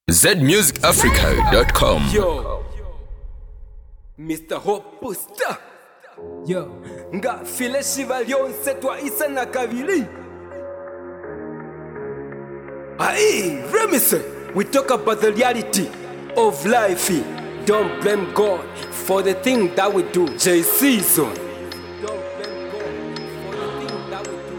zmusicafrica.com. Yo, Mr. Hope Booster. Yo, nga file shiva lyonse twaisa na kabili. Aye, Remise, we talk about the reality of life. Don't blame God for the thing that we do. J-Season. Don't blame God for the thing that we do.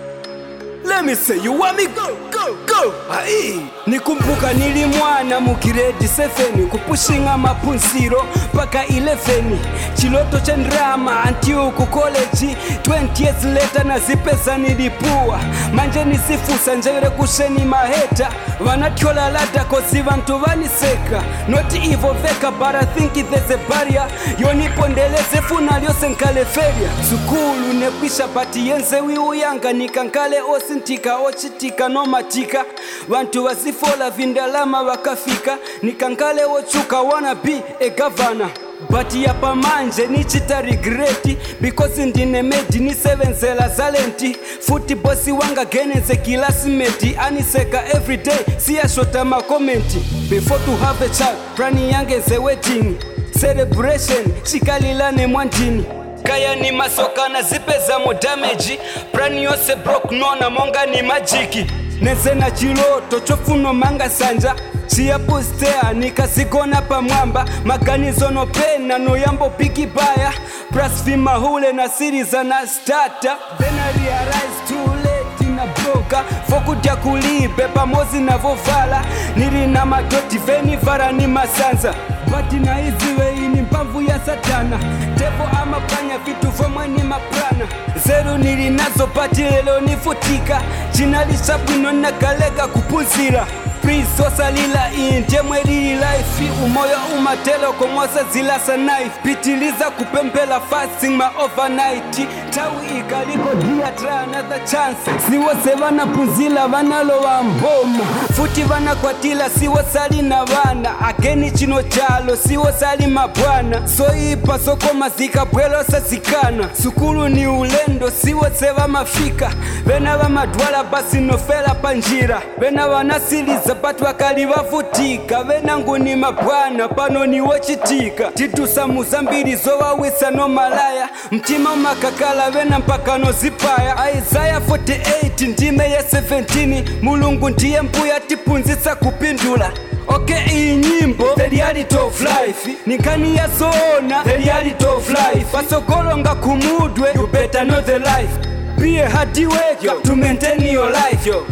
Let me say, you want me? Go, go, go. Aye. Nikumbuka nili mwana mukiredi 7 kupushinga mapunsiro paka 11 chiloto cha ndrama antiu ku college 20 years later na zipesa nilipua manje nisifusa njere kusheni maheta vanatyola lata kosi vantu vaniseka not evil veka but I think there's a barrier yonipondeleze funa lyose nkale feria sukulu nekwisha pati yenze wiuyanga nikankale osintika ochitika nomatika vantu wasifola vindalama wakafika nikankale ochuka wanna be a governor but yapa manje nichita regreti because ndine medi ni 7 zela zalenti futi bosi wanga geneze kilasimeti aniseka everyday siya shota makomenti before to have a child prani yange ze wedding celebration chikalilane mwantini kaya ni masoka na zipeza mo damage prani yose broke nona monga ni majiki neze na chiloto chofuno manga sanja chia postea nikazigona pa mwamba maganizo no pena no yambo bigi baya blasphema hule na siriza na starter then I realize too late in a broker fokudya kulibe pamozi na vovala nili na madoti veni vara ni masanza but na hiziwe ini mpamvu ya satana devo ama panya vitu vomwe ni maprana zero nili nazo pati lelo nifutika jinalisha bwino nagalega kupuzira please osalila indemwe lili life umoyo umatelo komosa zilasa knife pitiliza kupembela fasting ma overnight tawi ikaliko dia try another chance siwose vana punzila vanalo wa mboma futi vana kwatila siwosali na vana ageni chino chalo siwosali mabwana soipa soko mazika bwelo sazikana sukulu ni ulendo siwose vamafika vena vamadwala basi nofela panjira vena vanasiliza batu wakali vavutika venangu ni mabwana pano ni wochitika titusa muzambiri zowawisa no malaya mtima umakakala vena mpaka no zipaya Isaiah 48 ndime ya 17 mulungu ndiye mbuya tipunzisa kupindula okay iyi nyimbo the reality of life nikani ya zona the reality of life pasogolonga kumudwe you better know the life be a hard worker to maintain your life yo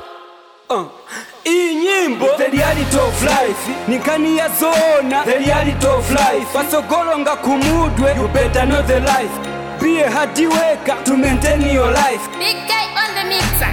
iyi nyimbo the reality of life nikani ya zona the reality of life pasogolonga kumudwe you better know the life be a hard worker to maintain your life. Big guy on the mixer.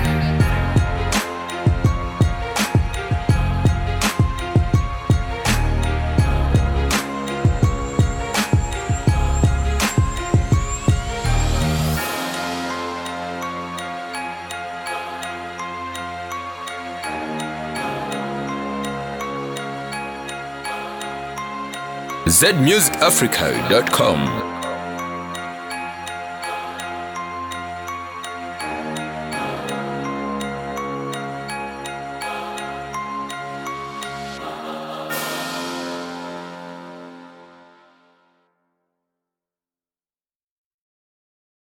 zmusicafrica.com.